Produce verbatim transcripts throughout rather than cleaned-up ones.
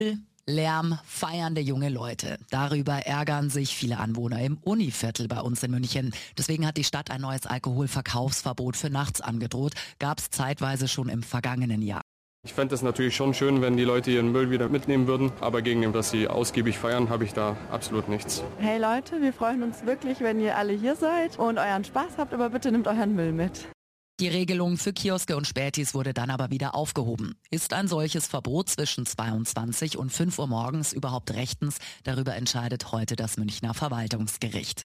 Lärm, feiernde junge Leute. Darüber ärgern sich viele Anwohner im Univiertel bei uns in München. Deswegen hat die Stadt ein neues Alkoholverkaufsverbot für nachts angedroht. Gab es zeitweise schon im vergangenen Jahr. Ich fände es natürlich schon schön, wenn die Leute ihren Müll wieder mitnehmen würden. Aber gegen dem, dass sie ausgiebig feiern, habe ich da absolut nichts. Hey Leute, wir freuen uns wirklich, wenn ihr alle hier seid und euren Spaß habt, aber bitte nehmt euren Müll mit. Die Regelung für Kioske und Spätis wurde dann aber wieder aufgehoben. Ist ein solches Verbot zwischen zweiundzwanzig und fünf Uhr morgens überhaupt rechtens? Darüber entscheidet heute das Münchner Verwaltungsgericht.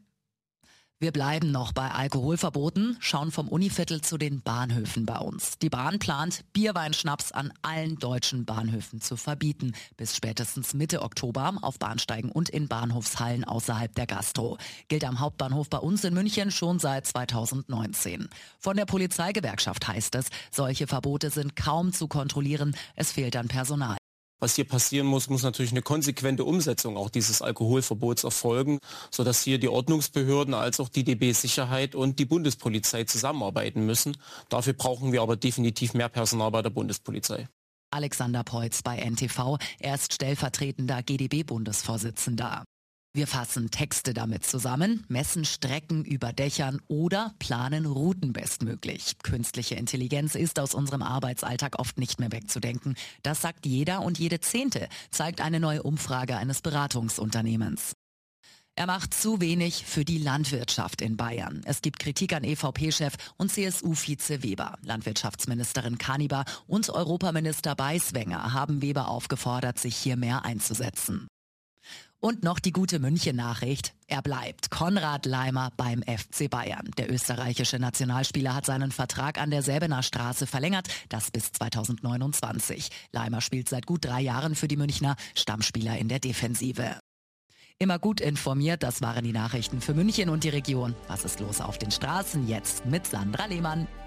Wir bleiben noch bei Alkoholverboten, schauen vom Univiertel zu den Bahnhöfen bei uns. Die Bahn plant, Bier, Wein, Schnaps an allen deutschen Bahnhöfen zu verbieten. Bis spätestens Mitte Oktober auf Bahnsteigen und in Bahnhofshallen außerhalb der Gastro. Gilt am Hauptbahnhof bei uns in München schon seit zweitausendneunzehn. Von der Polizeigewerkschaft heißt es, solche Verbote sind kaum zu kontrollieren, es fehlt an Personal. Was hier passieren muss, muss natürlich eine konsequente Umsetzung auch dieses Alkoholverbots erfolgen, sodass hier die Ordnungsbehörden als auch die D B Sicherheit und die Bundespolizei zusammenarbeiten müssen. Dafür brauchen wir aber definitiv mehr Personal bei der Bundespolizei. Alexander Peutz bei N T V, er ist stellvertretender G D B-Bundesvorsitzender. Wir fassen Texte damit zusammen, messen Strecken über Dächern oder planen Routen bestmöglich. Künstliche Intelligenz ist aus unserem Arbeitsalltag oft nicht mehr wegzudenken. Das sagt jeder und jede Zehnte, zeigt eine neue Umfrage eines Beratungsunternehmens. Er macht zu wenig für die Landwirtschaft in Bayern. Es gibt Kritik an E V P-Chef und C S U-Vize Weber. Landwirtschaftsministerin Kaniber und Europaminister Beiswenger haben Weber aufgefordert, sich hier mehr einzusetzen. Und noch die gute München-Nachricht. Er bleibt. Konrad Laimer beim F C Bayern. Der österreichische Nationalspieler hat seinen Vertrag an der Säbener Straße verlängert, das bis zweitausendneunundzwanzig. Laimer spielt seit gut drei Jahren für die Münchner, Stammspieler in der Defensive. Immer gut informiert, das waren die Nachrichten für München und die Region. Was ist los auf den Straßen? Jetzt mit Sandra Lehmann.